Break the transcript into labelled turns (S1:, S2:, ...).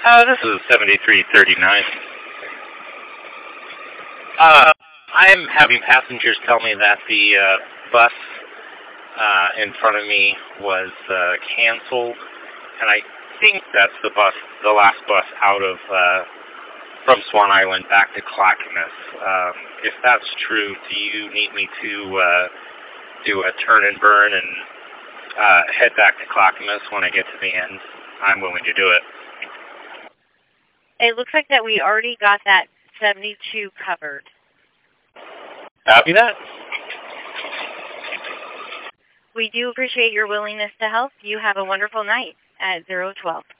S1: This is 7339. I'm having passengers tell me that the bus in front of me was canceled, and I think that's the last bus out of from Swan Island back to Clackamas. If that's true, do you need me to do a turn and burn and head back to Clackamas when I get to the end? I'm willing to do it.
S2: It looks like that we already got that 72 covered.
S1: Copy that.
S2: We do appreciate your willingness to help. You have a wonderful night at 012.